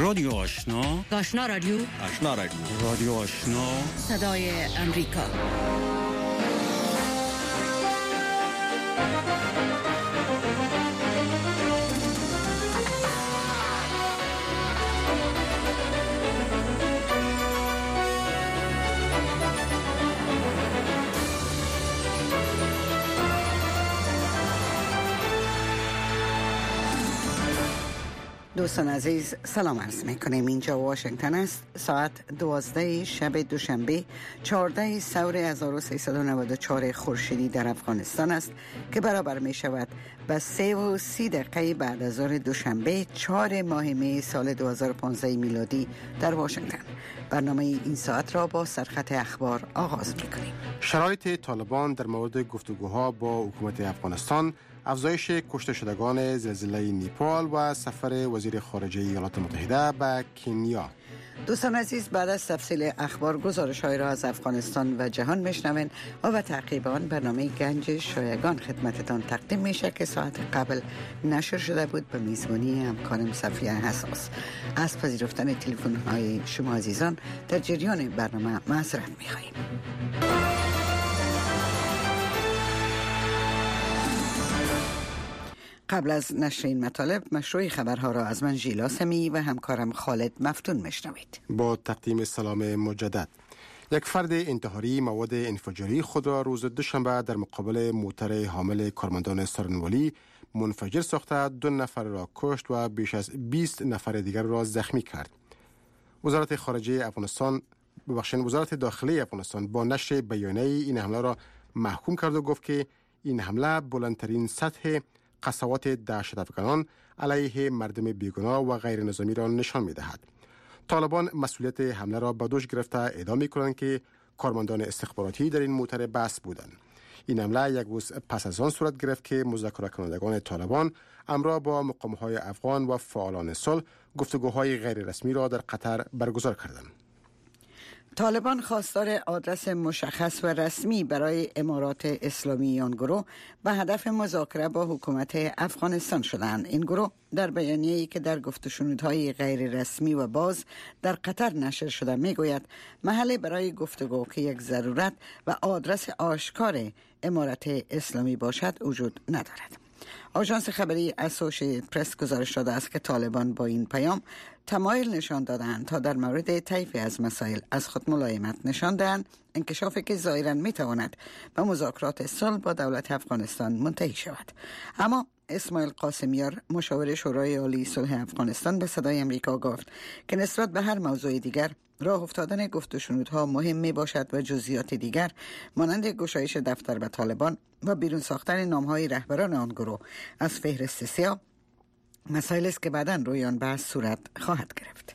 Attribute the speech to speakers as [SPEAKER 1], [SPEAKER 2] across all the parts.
[SPEAKER 1] رادیو آشنا.
[SPEAKER 2] آشنا رادیو.
[SPEAKER 1] آشنا رادیو. رادیو آشنا.
[SPEAKER 2] صدای امریکا.
[SPEAKER 3] دوستان عزیز سلام عرض میکنیم. اینجا واشنگتن است. ساعت 12 شب دوشنبه 14 سور 1394 خورشیدی در افغانستان است که برابر می شود به 3:30 دقیقه بعد از ظهر دوشنبه 4 ماه می سال 2015 میلادی در واشنگتن. برنامه این ساعت را با سرخط اخبار آغاز میکنیم.
[SPEAKER 4] شرایط طالبان در مورد گفتگوها با حکومت افغانستان، افزایش کشته شدگان زلزله نیپال و سفر وزیر خارجه ایالات متحده به کنیا.
[SPEAKER 3] دوستان عزیز، بعد از تفصیل اخبار گزارش‌های را از افغانستان و جهان میشنوین و تعقیب آن برنامه گنج شایگان خدمتتان تقدیم میشه که ساعت قبل نشر شده بود به میزبانی همکارم صفیه حساس. از پذیرفتن تلفن‌های شما عزیزان در جریان برنامه معذرت می‌خواهیم. قبل از نشر این مطالب مشروع خبرها را از من ژیلا سمی و همکارم خالد مفتون میشنوید.
[SPEAKER 4] با تقدیم سلام مجدد. یک فرد انتحاری مواد انفجاری خود را روز دوشنبه در مقابل موتر حامل کارمندان سارنوالی منفجر ساخته 2 نفر را کشت و بیش از 20 نفر دیگر را زخمی کرد. وزارت داخلی افغانستان با نشر بیانیه این حمله را محکوم کرد و گفت که این حمله بلندترین سطح قسوات دهشت‌افکنان علیه مردم بیگناه و غیر نظامی را نشان می‌دهد. طالبان مسئولیت حمله را به دوش گرفته ادعا می‌کنند که کارمندان استخباراتی در این موتر بس بودند. این حمله یک روز پس از آن صورت گرفت که مذاکره کنندگان طالبان همراه با مقام‌های افغان و فعالان صلح گفتگوهای غیر رسمی را در قطر برگزار کردند.
[SPEAKER 3] طالبان خواستار آدرس مشخص و رسمی برای امارات اسلامی آن گروه به هدف مذاکره با حکومت افغانستان شدند. این گروه در بیانیه‌ای که در گفت و شنودهای غیر رسمی و باز در قطر نشر شده میگوید محل برای گفتگو که یک ضرورت و آدرس آشکار امارات اسلامی باشد وجود ندارد. آژانس خبری اسوشییتد پرس گزارش داده است که طالبان با این پیام تمایل نشان دادند تا در مورد طیفی از مسائل از خود ملایمت نشان دهند، انکشافی که ظاهراً میتواند به مذاکرات صلح با دولت افغانستان منتهی شود. اما اسماعیل قاسمیار مشاور شورای عالی صلح افغانستان به صدای امریکا گفت که نسبت به هر موضوع دیگر راه افتادن گفت و شنودها مهم می باشد و جزئیات دیگر مانند گشایش دفتر به طالبان و بیرون ساختن نامهای رهبران آن گروه از فهرست سیاه مسائلی است که بعداً روی آن بحث صورت خواهد گرفت.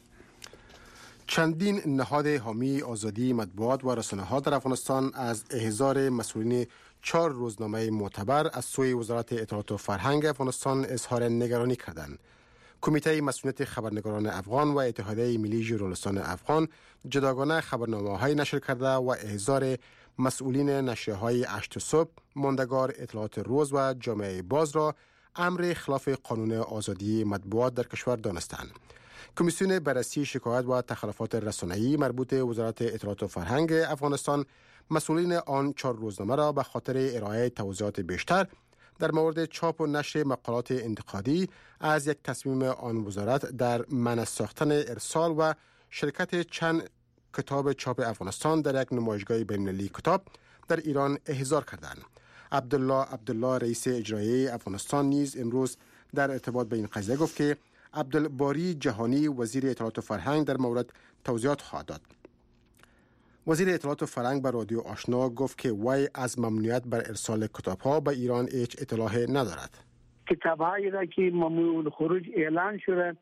[SPEAKER 4] چندین نهاد حامی آزادی مطبوعات و رسانه‌ها در افغانستان از احضار مسئولین 4 روزنامه معتبر از سوی وزارت اطلاعات و فرهنگ افغانستان اظهار نگرانی کردند. کمیته مسئولیت خبرنگاران افغان و اتحادیه ملی ژورنالیستان افغان جداگانه خبرنامه‌های نشر کرده و احضار مسئولین نشریه‌های 8 صبح، ماندگار، اطلاعات روز و جامعه باز را امر خلاف قانون آزادی مطبوعات در کشور دانستند. کمیسیون بررسی شکایت و تخلفات رسانه‌ای مربوط وزارت اطلاعات و فرهنگ افغانستان مسئولین آن 4 روزنامه را به خاطر ارائه توضیحات بیشتر در مورد چاپ و نشر مقالات انتقادی از یک تصمیم آن وزارت در منع ساختن ارسال و شرکت چند کتاب چاپ افغانستان در یک نمایشگاه بین‌المللی کتاب در ایران احضار کردند. عبدالله رئیس اجرایی افغانستان نیز امروز در ارتباط به این قضیه گفت که عبدالباری جهانی وزیر اطلاعات و فرهنگ در مورد توضیحات خواهد داد. وزیر اطلاعات و فرهنگ به رادیو آشنا گفت که وی از ممنوعیت بر ارسال کتاب‌ها به ایران هیچ اطلاعی ندارد.
[SPEAKER 5] کتاب‌هایی را که ممنوع الخروج اعلان شده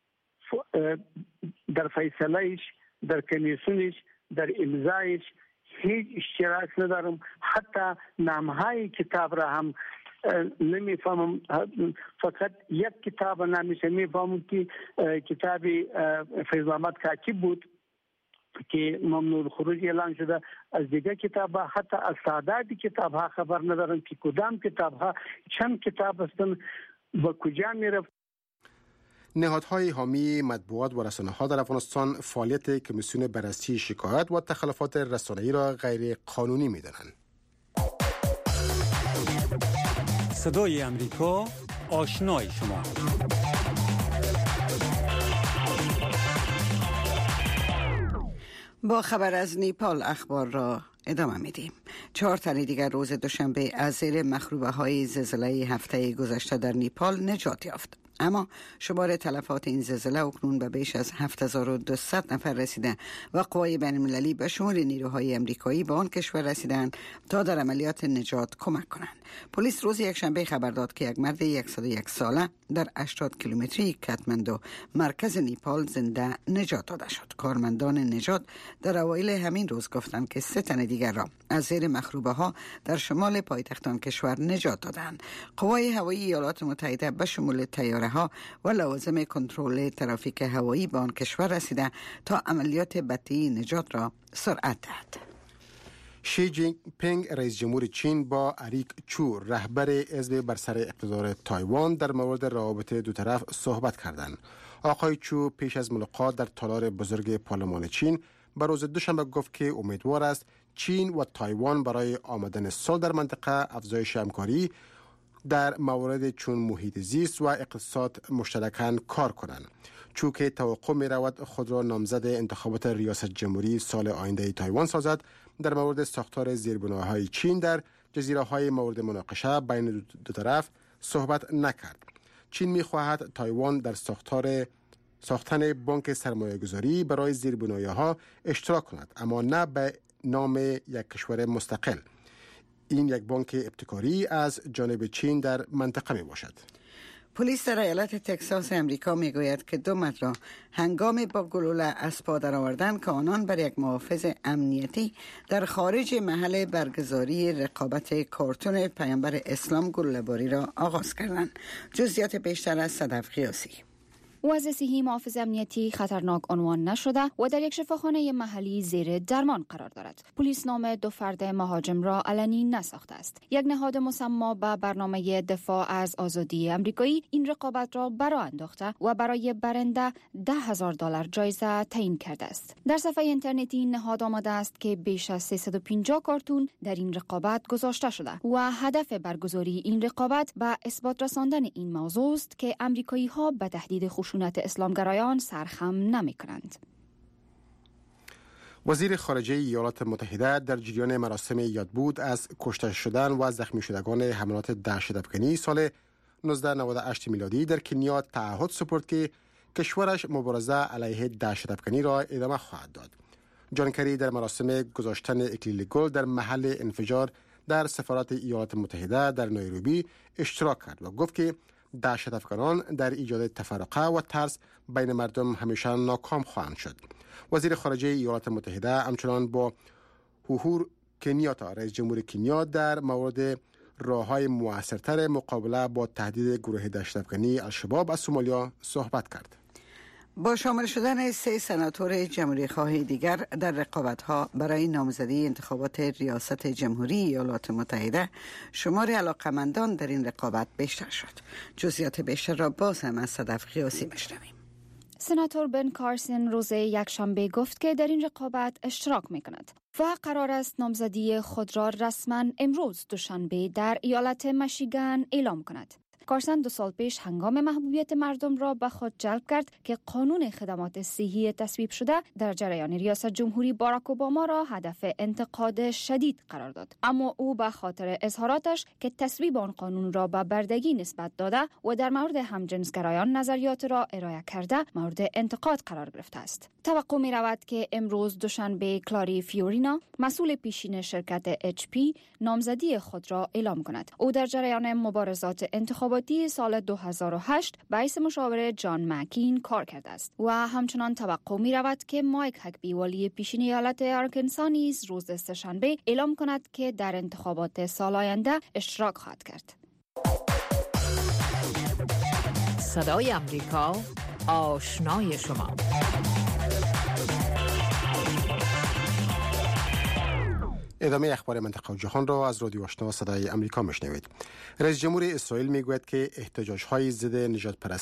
[SPEAKER 5] در فیصلهش، در کمیسیونش، در امضایش هیچ اشتراک ندارم. حتی نامهای کتاب را هم نمیفهمم. فقط یک کتاب نامیشه میفهمم که کتاب فیض احمد کاکی بود که ممنوع خروج اعلان شده. از دیگه کتاب ها، حتی از تعداد کتاب ها خبر ندارم که کدام کتاب ها، چند کتاب هستن، با کجا میرفت.
[SPEAKER 4] نهادهای حامی مطبوعات و رسانه‌ها در افغانستان فعالیت کمیسیون بررسی شکایات و تخلفات رسانه‌ای را غیر قانونی می‌دانند.
[SPEAKER 1] صدای امریکا، آشنای شما.
[SPEAKER 3] با خبر از نیپال اخبار را ادامه میدیم. 4 تن دیگر روز دوشنبه از زیر مخروبه های زلزله هفته گذشته در نیپال نجات یافت. اما شمار تلفات این زلزله اکنون به بیش از 7200 نفر رسیده و قوای بین المللی به شمول نیروهای امریکایی به آن کشور رسیدند تا در عملیات نجات کمک کنند. پلیس روز یکشنبه خبر داد که یک مرد 101 ساله در 80 کیلومتری کاتماندو مرکز نیپال زنده نجات داده شد. کارمندان نجات در اوایل همین روز گفتند که 3 تن دیگر را از زیر مخروبه ها در شمال پایتخت آن کشور نجات دادند. قوای هوایی ایالات متحده به شمول طیاره ها و لوازم کنترل ترافیک هوایی به آن کشور رسیده تا عملیات بطی نجات را سرعت دهد.
[SPEAKER 4] شی جین پینگ رئیس جمهور چین با اریک چو رهبر حزب بر سر اقتدار تایوان در مورد روابط دو طرف صحبت کردند. آقای چو پیش از ملاقات در تالار بزرگ پارلمان چین به روز دوشنبه گفت که امیدوار است چین و تایوان برای آمدن صلح در منطقه افزایش همکاری در موارد چون محیط زیست و اقتصاد مشترکاً کار کنند. چون که توقع می رود خود را نامزد انتخابات ریاست جمهوری سال آینده تایوان سازد، در مورد ساختار زیربناهای چین در جزیره های مورد مناقشه بین دو طرف صحبت نکرد. چین می خواهد تایوان در ساختن بانک سرمایه گذاری برای زیربنایی ها اشتراک کند، اما نه به نام یک کشور مستقل. این یک بانک ابتکاری از جانب چین در منطقه می باشد.
[SPEAKER 3] پلیس در ایالت تگزاس امریکا می گوید که 2 مرد را هنگام با گلوله از پا درآوردن که آنان بر یک محافظ امنیتی در خارج محل برگزاری رقابت کارتون پیامبر اسلام گلوله‌باری را آغاز کردند. جزئیات بیشتر از صدف قیاسی.
[SPEAKER 6] او از صحی محافظ امنیتی خطرناک عنوان نشده و در یک شفاخانه محلی زیر درمان قرار دارد. پلیس نام 2 فرد مهاجم را علنی نساخته است. یک نهاد مسمى به برنامه دفاع از آزادی امریکایی این رقابت را برآ انداخته و برای برنده $10,000 جایزه تعیین کرده است. در صفحه اینترنتی این نهاد آمده است که بیش از 350 کارتون در این رقابت گذاشته شده و هدف برگزاری این رقابت به اثبات رساندن این موضوع است که امریکایی ها به تهدید خشونت اسلامگرایان سرخم نمی کنند.
[SPEAKER 4] وزیر خارجه ایالات متحده در جریان مراسم یادبود از کشته شدن و زخمی شدگان حملات دهشت‌افکنی سال 1998 میلادی در کنیا تعهد سپرد که کشورش مبارزه علیه دهشت‌افکنی را ادامه خواهد داد. جان کری در مراسم گذاشتن اکلیل گل در محل انفجار در سفارت ایالات متحده در نایروبی اشتراک کرد و گفت که دهشت‌افکنان در ایجاد تفرقه و ترس بین مردم همیشه ناکام خواهند شد. وزیر خارجه ایالات متحده همچنان با اوهورو کنیاتا رئیس جمهور کنیا در مورد راه‌های مؤثرتر مقابله با تهدید گروه دهشت‌افکنی الشباب از سومالیا صحبت کرد.
[SPEAKER 3] با شامل شدن 3 سناتور جمهوری خواه دیگر در رقابت‌ها برای نامزدی انتخابات ریاست جمهوری ایالات متحده، شمار علاقمندان در این رقابت بیشتر شد. جزئیات بیشتر را باز هم از صدف قیاسی می‌شنویم.
[SPEAKER 6] سناتور بن کارسن روز یکشنبه گفت که در این رقابت اشتراک می‌کند و قرار است نامزدی خود را رسما امروز دوشنبه در ایالت میشیگان اعلام کند. کارسن 2 سال پیش هنگام محبوبیت مردم را به خود جلب کرد که قانون خدمات صحی تصویب شده در جریان ریاست جمهوری باراک اوباما را هدف انتقاد شدید قرار داد. اما او به خاطر اظهاراتش که تصویب آن قانون را به بردگی نسبت داده و در مورد همجنسگرایان نظریات را ارائه کرده مورد انتقاد قرار گرفته است. توقع می رود که امروز دوشنبه کلاری فیورینا مسئول پیشین شرکت HP نامزدی خود را اعلام کند. او در جریان مبارزات انتخاباتی سال 2008 به حیث مشاور جان مکین کار کرده است و همچنان توقع می رود که مایک هکبی والی پیشین ایالت آرکانسا نیز روز سه‌شنبه اعلام کند که در انتخابات سال آینده اشتراک خواهد کرد.
[SPEAKER 2] صدای امریکا، آشنای شما.
[SPEAKER 4] ادامه اخبار منطقه و جهان را از رادیو آشنا صدای امریکا میشنوید. رئیس جمهور اسرائیل میگوید که احتجاج‌های ضد نژادپرستی